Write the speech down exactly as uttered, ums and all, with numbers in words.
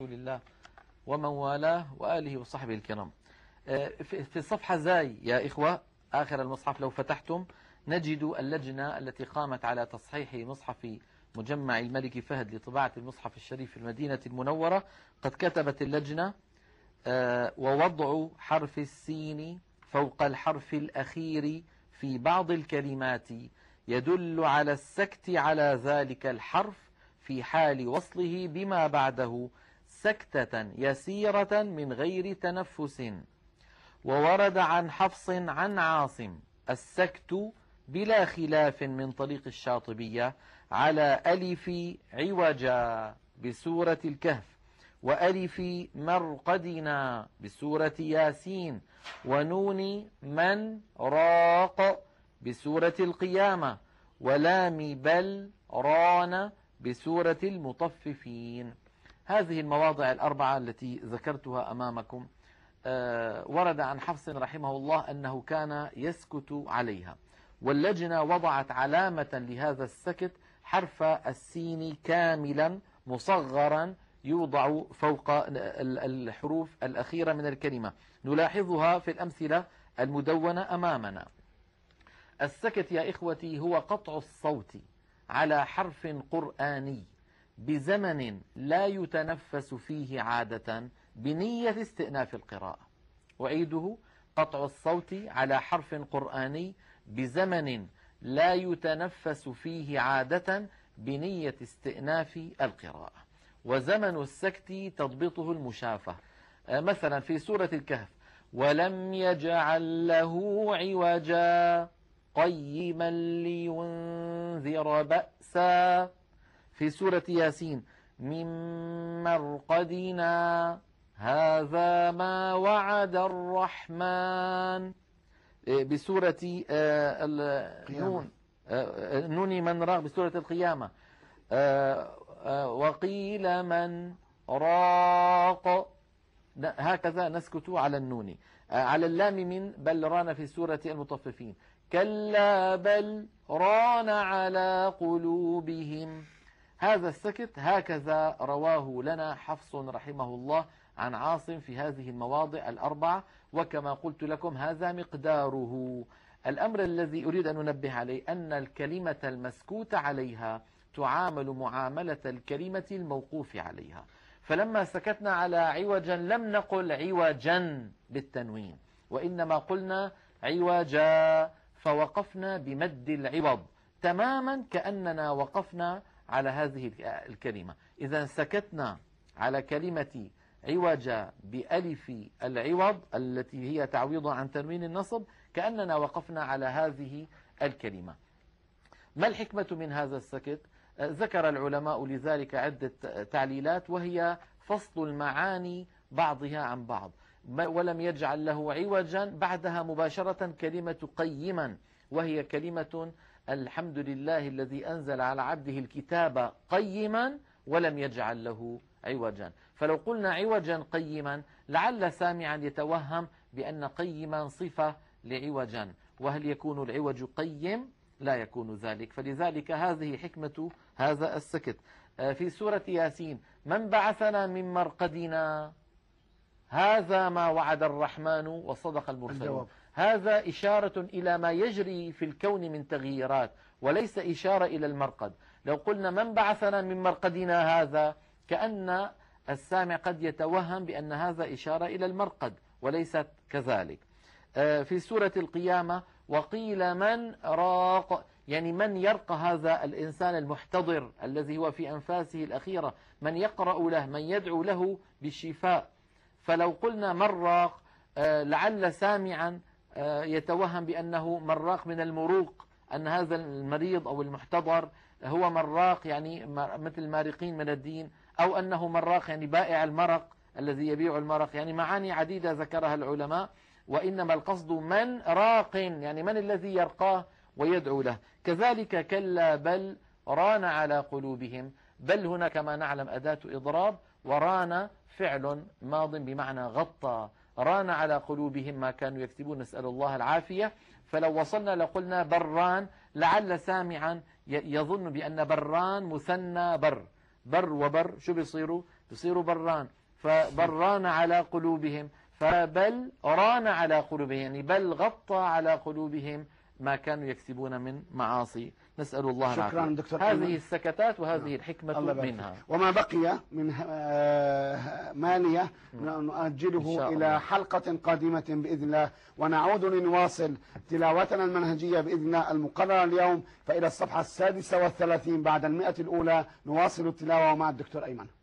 رسول الله ومن والاه وآله وصحبه الكرام. في الصفحة زاي يا إخوة آخر المصحف لو فتحتم نجد اللجنة التي قامت على تصحيح مصحف مجمع الملك فهد لطباعة المصحف الشريف في المدينة المنورة. قد كتبت اللجنة: ووضع حرف السين فوق الحرف الأخير في بعض الكلمات يدل على السكت على ذلك الحرف في حال وصله بما بعده سكتة يسيرة من غير تنفس. وورد عن حفص عن عاصم السكت بلا خلاف من طريق الشاطبية على ألف عوجا بسورة الكهف، وألف مرقدنا بسورة ياسين، ونون من راق بسورة القيامة، ولام بل ران بسورة المطففين. هذه المواضع الأربعة التي ذكرتها أمامكم أه ورد عن حفص رحمه الله أنه كان يسكت عليها، واللجنة وضعت علامة لهذا السكت حرف السين كاملا مصغرا يوضع فوق الحروف الأخيرة من الكلمة. نلاحظها في الأمثلة المدونة أمامنا. السكت يا إخوتي هو قطع الصوت على حرف قرآني بزمن لا يتنفس فيه عادة بنية استئناف القراءة. أعيده: قطع الصوت على حرف قرآني بزمن لا يتنفس فيه عادة بنية استئناف القراءة. وزمن السكت تضبطه المشافة. مثلا في سورة الكهف: ولم يجعل له عوجا قيما لينذر بأسا. في سورة ياسين: من مرقدنا هذا ما وعد الرحمن. بسورة النون نون من راق بسورة القيامة: وقيل من راق. هكذا نسكت على النون. على اللام من بل ران في سورة المطففين: كلا بل ران على قلوبهم. هذا السكت هكذا رواه لنا حفص رحمه الله عن عاصم في هذه المواضع الأربعة، وكما قلت لكم هذا مقداره. الأمر الذي أريد أن ننبه عليه أن الكلمة المسكوت عليها تعامل معاملة الكلمة الموقوف عليها. فلما سكتنا على عوجا لم نقل عوجا بالتنوين، وإنما قلنا عوجا، فوقفنا بمد العوض تماما كأننا وقفنا على هذه الكلمة. إذا سكتنا على كلمة عوجا بألف العوض التي هي تعويض عن تنوين النصب كأننا وقفنا على هذه الكلمة. ما الحكمة من هذا السكت؟ ذكر العلماء لذلك عدة تعليلات، وهي فصل المعاني بعضها عن بعض. ولم يجعل له عوجا بعدها مباشرة كلمة قيما، وهي كلمة الحمد لله الذي أنزل على عبده الكتاب قيما ولم يجعل له عوجا. فلو قلنا عوجا قيما لعل سامعا يتوهم بأن قيما صفة لعوجا، وهل يكون العوج قيم؟ لا يكون ذلك. فلذلك هذه حكمة هذا السكت. في سورة ياسين: من بعثنا من مرقدنا هذا ما وعد الرحمن وصدق المرسلون. هذا إشارة إلى ما يجري في الكون من تغييرات، وليس إشارة إلى المرقد. لو قلنا من بعثنا من مرقدنا هذا كأن السامع قد يتوهم بأن هذا إشارة إلى المرقد، وليست كذلك. في سورة القيامة: وقيل من راق، يعني من يرقى هذا الإنسان المحتضر الذي هو في أنفاسه الأخيرة، من يقرأ له، من يدعو له بالشفاء. فلو قلنا من راق لعل سامعا يتوهم بأنه مراق من المروق، أن هذا المريض أو المحتضر هو مراق يعني مثل مارقين من الدين، أو أنه مراق يعني بائع المرق الذي يبيع المرق. يعني معاني عديدة ذكرها العلماء، وإنما القصد من راق يعني من الذي يرقاه ويدعو له. كذلك كلا بل ران على قلوبهم. بل هنا كما نعلم أداة إضراب، وران فعل ماض بمعنى غطى. ران على قلوبهم ما كانوا يكسبون، نسأل الله العافية. فلو وصلنا لقلنا بران لعل سامعا يظن بأن بران مثنى بر، بر وبر شو بيصيروا؟ يصير بران، فبران على قلوبهم، فبل ران على قلوبهم، يعني بل غطى على قلوبهم ما كانوا يكسبون من معاصي. نسأل الله العافية. شكرا دكتور هذه أيمن. السكتات وهذه الحكمة منها. وما بقي من مانية نؤجله إلى حلقة قادمة بإذن الله، ونعود لنواصل تلاوتنا المنهجية بإذن الله المقررة اليوم. فإلى الصفحة السادسة والثلاثين بعد المئة الأولى نواصل التلاوة مع الدكتور أيمن.